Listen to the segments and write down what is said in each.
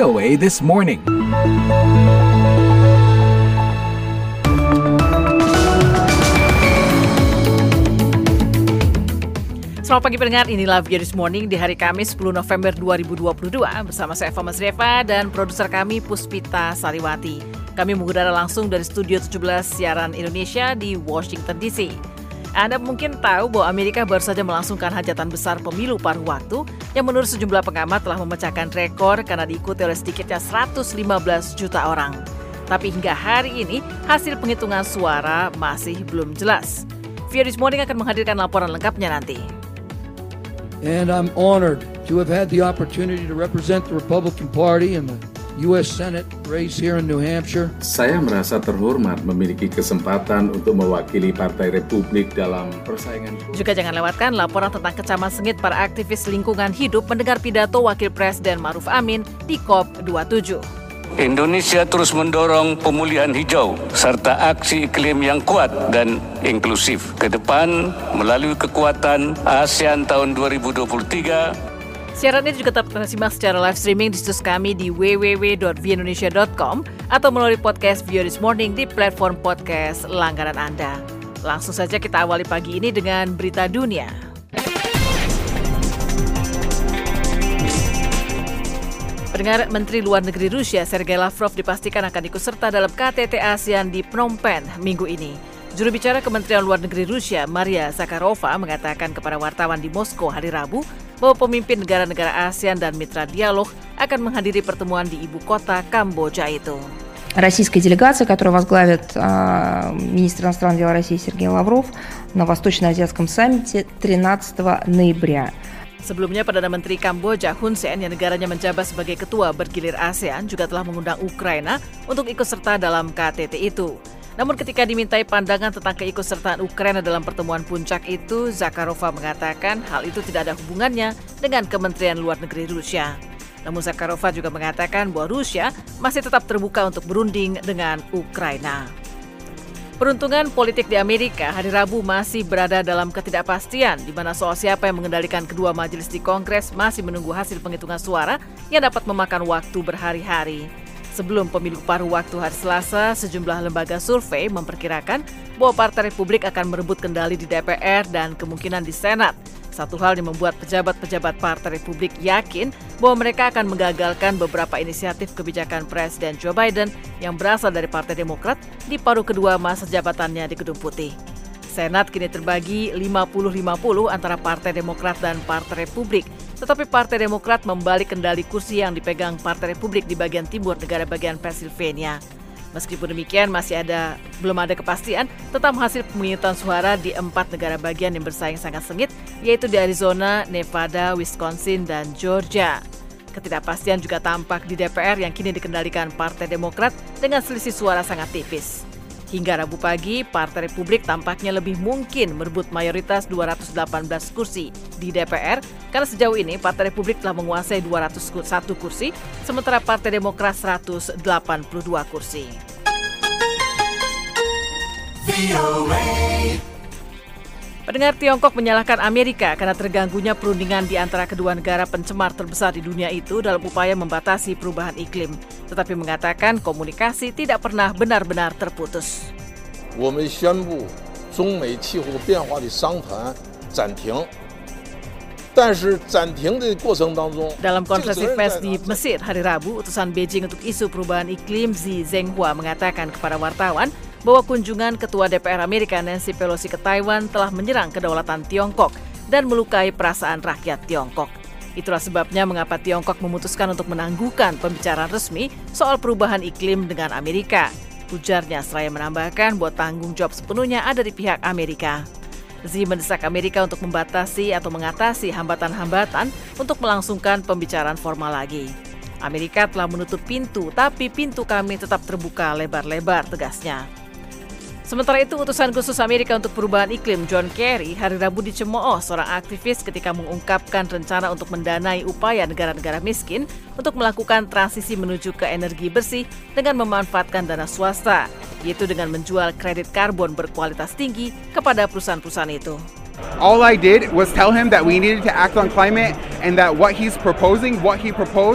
VOA This Morning. Selamat pagi pendengar, inilah VOA This Morning di hari Kamis 10 November 2022 bersama saya Eva Masreva dan produser kami Puspita Sariwati. Kami mengudara langsung dari Studio 17 Siaran Indonesia di Washington DC. Anda mungkin tahu bahwa Amerika baru saja melangsungkan hajatan besar pemilu paruh waktu yang menurut sejumlah pengamat telah memecahkan rekor karena diikuti oleh sedikitnya 115 juta orang. Tapi hingga hari ini hasil penghitungan suara masih belum jelas. VOA This Morning akan menghadirkan laporan lengkapnya nanti. And I'm honored to have had the opportunity to represent the Republican Party in the U.S. Senate race here in New Hampshire. Saya merasa terhormat memiliki kesempatan untuk mewakili Partai Republik dalam persaingan. Juga jangan lewatkan laporan tentang kecaman sengit para aktivis lingkungan hidup mendengar pidato Wakil Presiden Ma'ruf Amin di COP27. Indonesia terus mendorong pemulihan hijau serta aksi iklim yang kuat dan inklusif ke depan melalui kekuatan ASEAN tahun 2023. Siaran ini juga dapat disimak secara live streaming di situs kami di www.voindonesia.com atau melalui podcast VOA This Morning di platform podcast langganan Anda. Langsung saja kita awali pagi ini dengan berita dunia. Pendengar, Menteri Luar Negeri Rusia Sergei Lavrov dipastikan akan ikut serta dalam KTT ASEAN di Phnom Penh minggu ini. Juru bicara Kementerian Luar Negeri Rusia Maria Zakharova mengatakan kepada wartawan di Moskow hari Rabu bahwa pemimpin negara-negara ASEAN dan mitra dialog akan menghadiri pertemuan di ibu kota Kamboja itu. Российская делегация, которую возглавит министр иностранных дел России Сергей Лавров на Восточно-Азиатском саммите 13 ноября. Sebelumnya, Perdana Menteri Kamboja Hun Sen yang negaranya menjabat sebagai ketua bergilir ASEAN juga telah mengundang Ukraina untuk ikut serta dalam KTT itu. Namun ketika dimintai pandangan tentang keikutsertaan Ukraina dalam pertemuan puncak itu, Zakharova mengatakan hal itu tidak ada hubungannya dengan Kementerian Luar Negeri Rusia. Namun Zakharova juga mengatakan bahwa Rusia masih tetap terbuka untuk berunding dengan Ukraina. Peruntungan politik di Amerika hari Rabu masih berada dalam ketidakpastian, di mana soal siapa yang mengendalikan kedua majelis di Kongres masih menunggu hasil penghitungan suara yang dapat memakan waktu berhari-hari. Sebelum pemilu paruh waktu hari Selasa, sejumlah lembaga survei memperkirakan bahwa Partai Republik akan merebut kendali di DPR dan kemungkinan di Senat. Satu hal yang membuat pejabat-pejabat Partai Republik yakin bahwa mereka akan menggagalkan beberapa inisiatif kebijakan Presiden Joe Biden yang berasal dari Partai Demokrat di paruh kedua masa jabatannya di Gedung Putih. Senat kini terbagi 50-50 antara Partai Demokrat dan Partai Republik, tetapi Partai Demokrat membalik kendali kursi yang dipegang Partai Republik di bagian timur negara bagian Pennsylvania. Meskipun demikian, belum ada kepastian tentang hasil pemungutan suara di 4 negara bagian yang bersaing sangat sengit, yaitu di Arizona, Nevada, Wisconsin, dan Georgia. Ketidakpastian juga tampak di DPR yang kini dikendalikan Partai Demokrat dengan selisih suara sangat tipis. Hingga Rabu pagi, Partai Republik tampaknya lebih mungkin merebut mayoritas 218 kursi di DPR karena sejauh ini Partai Republik telah menguasai 201 kursi, sementara Partai Demokrat 182 kursi. Pendengar, Tiongkok menyalahkan Amerika karena terganggunya perundingan di antara kedua negara pencemar terbesar di dunia itu dalam upaya membatasi perubahan iklim, tetapi mengatakan komunikasi tidak pernah benar-benar terputus. Dalam konferensi pers di Mesir hari Rabu, utusan Beijing untuk isu perubahan iklim Xi Zhenghua mengatakan kepada wartawan bahwa kunjungan Ketua DPR Amerika Nancy Pelosi ke Taiwan telah menyerang kedaulatan Tiongkok dan melukai perasaan rakyat Tiongkok. Itulah sebabnya mengapa Tiongkok memutuskan untuk menangguhkan pembicaraan resmi soal perubahan iklim dengan Amerika. Ujarnya seraya menambahkan bahwa tanggung jawab sepenuhnya ada di pihak Amerika. Xi mendesak Amerika untuk membatasi atau mengatasi hambatan-hambatan untuk melangsungkan pembicaraan formal lagi. Amerika telah menutup pintu, tapi pintu kami tetap terbuka lebar-lebar, tegasnya. Sementara itu, utusan khusus Amerika untuk perubahan iklim John Kerry hari Rabu dicemooh seorang aktivis ketika mengungkapkan rencana untuk mendanai upaya negara-negara miskin untuk melakukan transisi menuju ke energi bersih dengan memanfaatkan dana swasta, yaitu dengan menjual kredit karbon berkualitas tinggi kepada perusahaan-perusahaan itu. All I did was tell him that we needed to act on climate and that what he proposed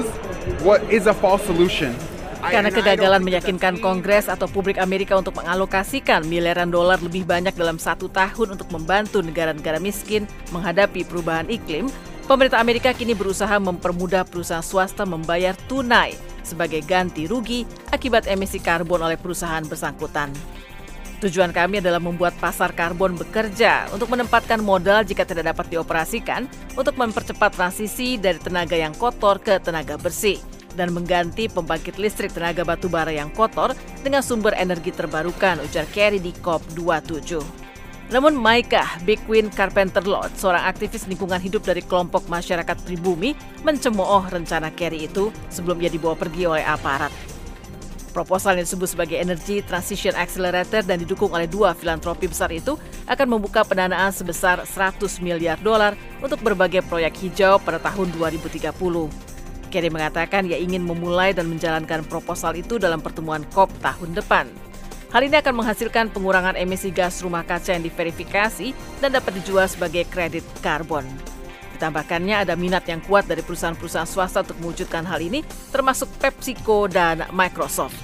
what is a false solution. Karena kegagalan meyakinkan Kongres atau publik Amerika untuk mengalokasikan miliaran dolar lebih banyak dalam 1 tahun untuk membantu negara-negara miskin menghadapi perubahan iklim, pemerintah Amerika kini berusaha mempermudah perusahaan swasta membayar tunai sebagai ganti rugi akibat emisi karbon oleh perusahaan bersangkutan. Tujuan kami adalah membuat pasar karbon bekerja untuk menempatkan modal jika tidak dapat dioperasikan untuk mempercepat transisi dari tenaga yang kotor ke tenaga bersih dan mengganti pembangkit listrik tenaga batubara yang kotor dengan sumber energi terbarukan, ujar Kerry di COP27. Namun Micah Bickwin Carpenter-Lodge, seorang aktivis lingkungan hidup dari kelompok masyarakat pribumi, mencemooh rencana Kerry itu sebelum ia dibawa pergi oleh aparat. Proposal yang disebut sebagai Energy Transition Accelerator dan didukung oleh 2 filantropi besar itu akan membuka pendanaan sebesar $100 miliar untuk berbagai proyek hijau pada tahun 2030. Kerry mengatakan ia ingin memulai dan menjalankan proposal itu dalam pertemuan COP tahun depan. Hal ini akan menghasilkan pengurangan emisi gas rumah kaca yang diverifikasi dan dapat dijual sebagai kredit karbon. Ditambahkannya ada minat yang kuat dari perusahaan-perusahaan swasta untuk mewujudkan hal ini, termasuk PepsiCo dan Microsoft.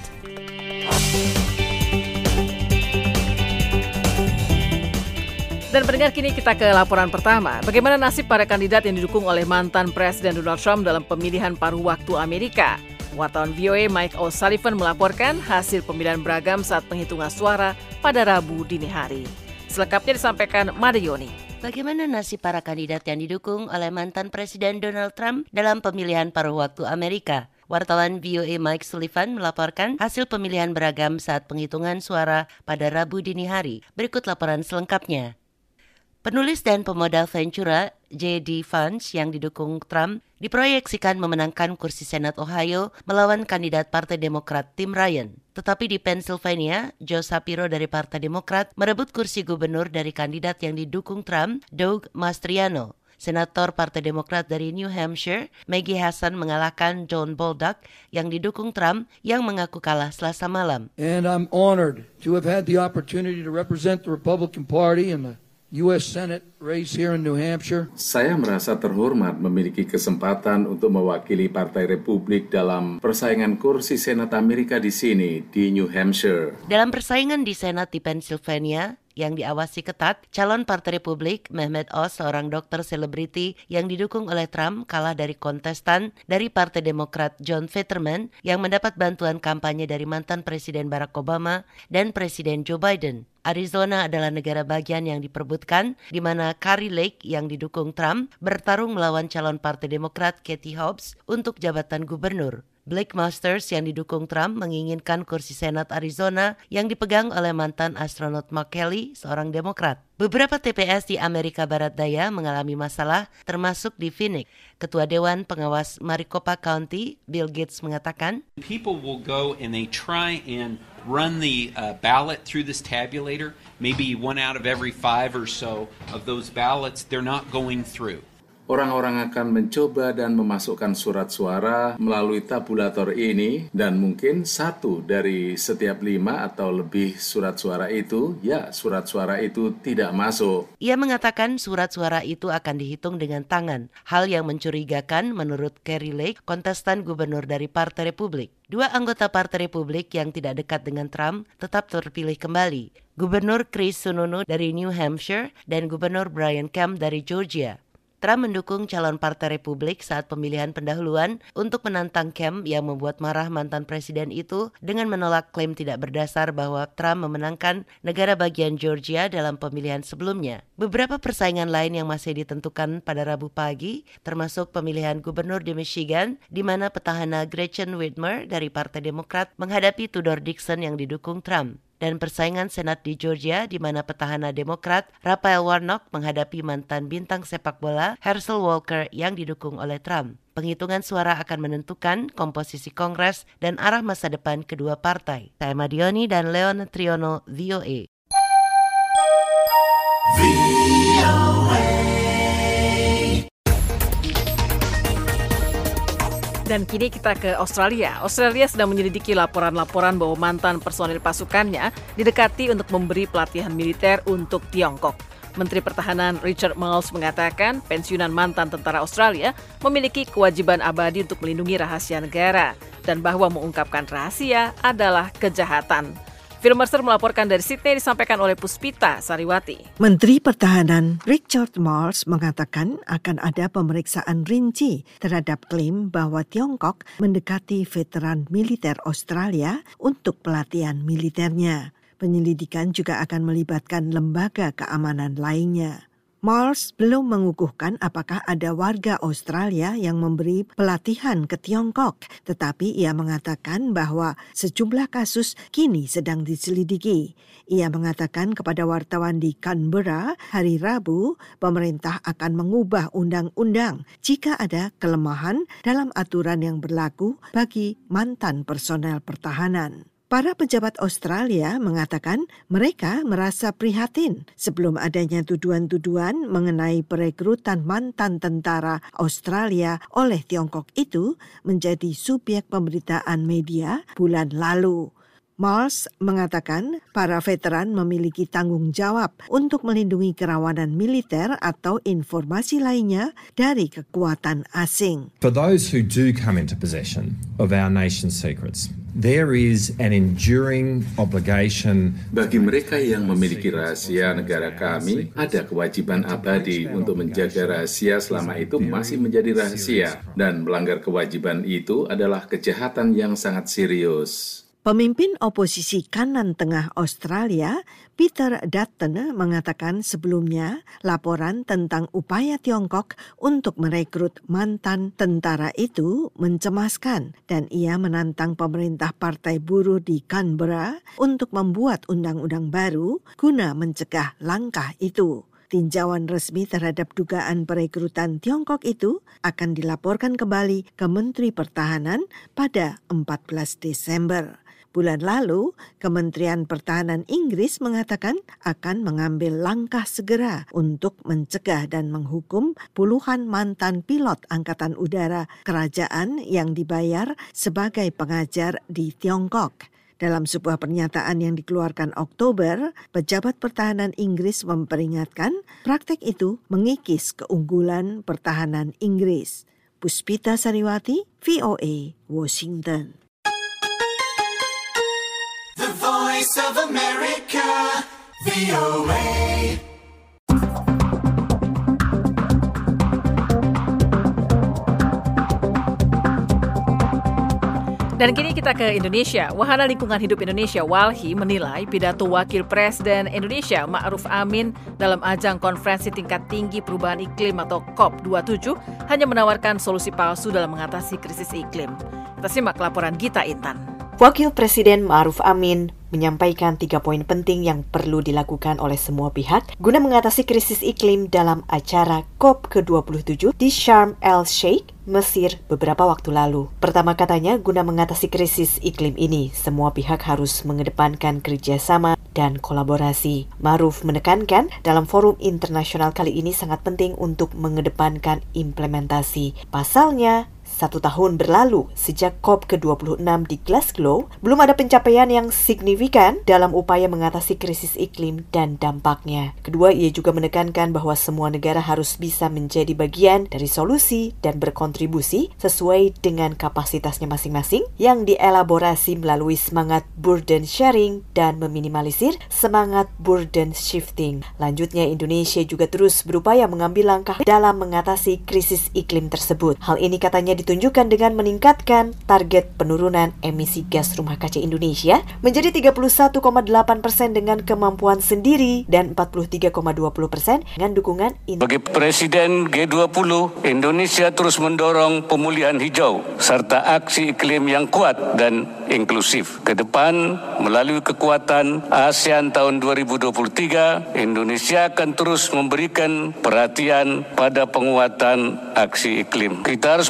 Dan pendengar, kini kita ke laporan pertama. Bagaimana nasib para kandidat yang didukung oleh mantan Presiden Donald Trump dalam pemilihan paruh waktu Amerika? Wartawan VOA Mike O'Sullivan melaporkan hasil pemilihan beragam saat penghitungan suara pada Rabu dini hari. Selengkapnya disampaikan Madayoni. Bagaimana nasib para kandidat yang didukung oleh mantan Presiden Donald Trump dalam pemilihan paruh waktu Amerika? Wartawan VOA Mike Sullivan melaporkan hasil pemilihan beragam saat penghitungan suara pada Rabu dini hari. Berikut laporan selengkapnya. Penulis dan pemodal Ventura, J.D. Vance yang didukung Trump, diproyeksikan memenangkan kursi Senat Ohio melawan kandidat Partai Demokrat Tim Ryan. Tetapi di Pennsylvania, Joe Shapiro dari Partai Demokrat merebut kursi gubernur dari kandidat yang didukung Trump, Doug Mastriano. Senator Partai Demokrat dari New Hampshire, Maggie Hassan mengalahkan John Bolduc yang didukung Trump yang mengaku kalah Selasa malam. And I'm honored to have had the opportunity to represent the Republican Party in the U.S. Senate race here in New Hampshire. Saya merasa terhormat memiliki kesempatan untuk mewakili Partai Republik dalam persaingan kursi Senat Amerika di sini, di New Hampshire. Dalam persaingan di Senat di Pennsylvania, yang diawasi ketat, calon Partai Republik Mehmet Oz, seorang dokter selebriti yang didukung oleh Trump, kalah dari kontestan dari Partai Demokrat John Fetterman yang mendapat bantuan kampanye dari mantan Presiden Barack Obama dan Presiden Joe Biden. Arizona adalah negara bagian yang diperebutkan, di mana Kari Lake yang didukung Trump bertarung melawan calon Partai Demokrat Katie Hobbs untuk jabatan gubernur. Blake Masters yang didukung Trump menginginkan kursi Senat Arizona yang dipegang oleh mantan astronot Mark Kelly, seorang Demokrat. Beberapa TPS di Amerika Barat Daya mengalami masalah, termasuk di Phoenix. Ketua Dewan Pengawas Maricopa County, Bill Gates, mengatakan, people will go and they try and run the ballot through this tabulator. Maybe 1 out of every 5 or so of those ballots, they're not going through. Orang-orang akan mencoba dan memasukkan surat suara melalui tabulator ini dan mungkin 1 dari setiap 5 atau lebih surat suara itu tidak masuk. Ia mengatakan surat suara itu akan dihitung dengan tangan, hal yang mencurigakan menurut Kari Lake, kontestan gubernur dari Partai Republik. 2 anggota Partai Republik yang tidak dekat dengan Trump tetap terpilih kembali, Gubernur Chris Sununu dari New Hampshire dan Gubernur Brian Kemp dari Georgia. Trump mendukung calon Partai Republik saat pemilihan pendahuluan untuk menantang Kemp yang membuat marah mantan presiden itu dengan menolak klaim tidak berdasar bahwa Trump memenangkan negara bagian Georgia dalam pemilihan sebelumnya. Beberapa persaingan lain yang masih ditentukan pada Rabu pagi, termasuk pemilihan gubernur di Michigan, di mana petahana Gretchen Whitmer dari Partai Demokrat menghadapi Tudor Dixon yang didukung Trump. Dan persaingan Senat di Georgia di mana petahana Demokrat Raphael Warnock menghadapi mantan bintang sepak bola Herschel Walker yang didukung oleh Trump. Penghitungan suara akan menentukan komposisi Kongres dan arah masa depan kedua partai. Saya Madioni dan Leon Triono, VOA. Dan kini kita ke Australia. Australia sedang menyelidiki laporan-laporan bahwa mantan personil pasukannya didekati untuk memberi pelatihan militer untuk Tiongkok. Menteri Pertahanan Richard Marles mengatakan pensiunan mantan tentara Australia memiliki kewajiban abadi untuk melindungi rahasia negara dan bahwa mengungkapkan rahasia adalah kejahatan. Phil Mercer melaporkan dari Sydney, disampaikan oleh Puspita Sariwati. Menteri Pertahanan Richard Marles mengatakan akan ada pemeriksaan rinci terhadap klaim bahwa Tiongkok mendekati veteran militer Australia untuk pelatihan militernya. Penyelidikan juga akan melibatkan lembaga keamanan lainnya. Marles belum mengukuhkan apakah ada warga Australia yang memberi pelatihan ke Tiongkok, tetapi ia mengatakan bahwa sejumlah kasus kini sedang diselidiki. Ia mengatakan kepada wartawan di Canberra hari Rabu, pemerintah akan mengubah undang-undang jika ada kelemahan dalam aturan yang berlaku bagi mantan personel pertahanan. Para pejabat Australia mengatakan mereka merasa prihatin sebelum adanya tuduhan-tuduhan mengenai perekrutan mantan tentara Australia oleh Tiongkok itu menjadi subjek pemberitaan media bulan lalu. Marles mengatakan para veteran memiliki tanggung jawab untuk melindungi kerawanan militer atau informasi lainnya dari kekuatan asing. For those who do come into possession of our nation's secrets, there is an enduring obligation. Bagi mereka yang memiliki rahasia negara kami, ada kewajiban abadi untuk menjaga rahasia selama itu masih menjadi rahasia. Dan melanggar kewajiban itu adalah kejahatan yang sangat serius. Pemimpin oposisi kanan tengah Australia, Peter Dutton, mengatakan sebelumnya laporan tentang upaya Tiongkok untuk merekrut mantan tentara itu mencemaskan dan ia menantang pemerintah Partai Buruh di Canberra untuk membuat undang-undang baru guna mencegah langkah itu. Tinjauan resmi terhadap dugaan perekrutan Tiongkok itu akan dilaporkan kembali ke Menteri Pertahanan pada 14 Desember. Bulan lalu, Kementerian Pertahanan Inggris mengatakan akan mengambil langkah segera untuk mencegah dan menghukum puluhan mantan pilot Angkatan Udara Kerajaan yang dibayar sebagai pengajar di Tiongkok. Dalam sebuah pernyataan yang dikeluarkan Oktober, pejabat pertahanan Inggris memperingatkan praktek itu mengikis keunggulan pertahanan Inggris. Puspita Sariwati, VOA, Washington. The Voice of America, VOA. Dan kini kita ke Indonesia. Wahana Lingkungan Hidup Indonesia WALHI menilai pidato Wakil Presiden Indonesia Ma'ruf Amin dalam ajang konferensi tingkat tinggi perubahan iklim atau COP27 hanya menawarkan solusi palsu dalam mengatasi krisis iklim. Kita simak laporan Gita Intan. Wakil Presiden Ma'ruf Amin menyampaikan 3 poin penting yang perlu dilakukan oleh semua pihak guna mengatasi krisis iklim dalam acara COP ke-27 di Sharm el-Sheikh, Mesir beberapa waktu lalu. Pertama katanya, guna mengatasi krisis iklim ini, semua pihak harus mengedepankan kerjasama dan kolaborasi. Ma'ruf menekankan dalam forum internasional kali ini sangat penting untuk mengedepankan implementasi. Pasalnya, 1 tahun berlalu sejak COP ke-26 di Glasgow, belum ada pencapaian yang signifikan dalam upaya mengatasi krisis iklim dan dampaknya. Kedua, ia juga menekankan bahwa semua negara harus bisa menjadi bagian dari solusi dan berkontribusi sesuai dengan kapasitasnya masing-masing yang dielaborasi melalui semangat burden sharing dan meminimalisir semangat burden shifting. Lanjutnya, Indonesia juga terus berupaya mengambil langkah dalam mengatasi krisis iklim tersebut. Hal ini katanya ditunjukkan dengan meningkatkan target penurunan emisi gas rumah kaca Indonesia menjadi 31,8% dengan kemampuan sendiri dan 43,20% dengan dukungan Bagi Presiden G20, Indonesia terus mendorong pemulihan hijau serta aksi iklim yang kuat dan inklusif. Ke depan, melalui kekuatan ASEAN tahun 2023, Indonesia akan terus memberikan perhatian pada penguatan aksi iklim. Kita harus mengambil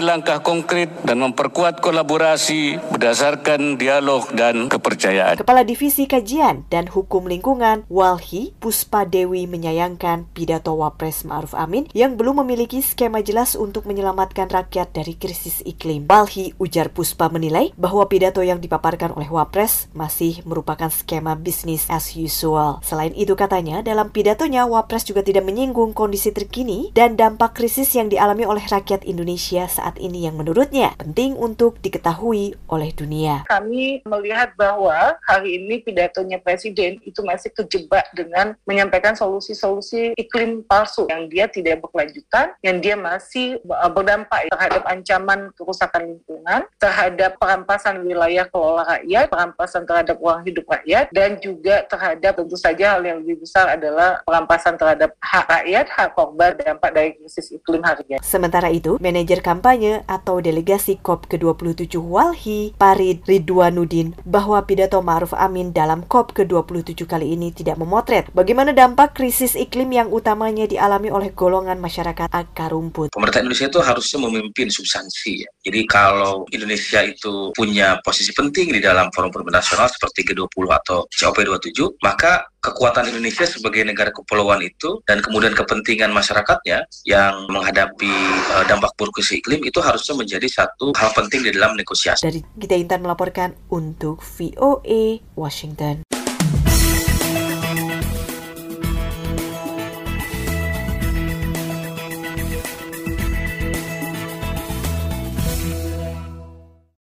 langkah konkret dan memperkuat kolaborasi berdasarkan dialog dan kepercayaan. Kepala Divisi Kajian dan Hukum Lingkungan Walhi Puspa Dewi menyayangkan pidato Wapres Ma'ruf Amin yang belum memiliki skema jelas untuk menyelamatkan rakyat dari krisis iklim. Walhi, ujar Puspa, menilai bahwa pidato yang dipaparkan oleh Wapres masih merupakan skema business as usual. Selain itu, katanya, dalam pidatonya Wapres juga tidak menyinggung kondisi terkini dan dampak krisis yang dialami oleh rakyat Indonesia saat ini yang menurutnya penting untuk diketahui oleh dunia. Kami melihat bahwa hari ini pidatonya Presiden itu masih kejebak dengan menyampaikan solusi-solusi iklim palsu yang dia tidak berkelanjutan, yang dia masih berdampak terhadap ancaman kerusakan lingkungan, terhadap perampasan wilayah kelola rakyat, perampasan terhadap uang hidup rakyat, dan juga terhadap tentu saja hal yang lebih besar adalah perampasan terhadap hak rakyat, hak korban dampak dari krisis iklim hari ini. Sementara itu, manajer kampanye atau delegasi COP ke-27 Walhi, Farid Ridwanuddin, bahwa pidato Ma'ruf Amin dalam COP ke-27 kali ini tidak memotret bagaimana dampak krisis iklim yang utamanya dialami oleh golongan masyarakat akar rumput. Pemerintah Indonesia itu harusnya memimpin substansi. Ya. Jadi kalau Indonesia itu punya posisi penting di dalam forum-forum nasional seperti G20 atau COP27, maka kekuatan Indonesia sebagai negara kepulauan itu dan kemudian kepentingan masyarakatnya yang menghadapi dampak buruk krisis iklim itu harusnya menjadi satu hal penting di dalam negosiasi. Dari Gita Intan melaporkan untuk VOA Washington.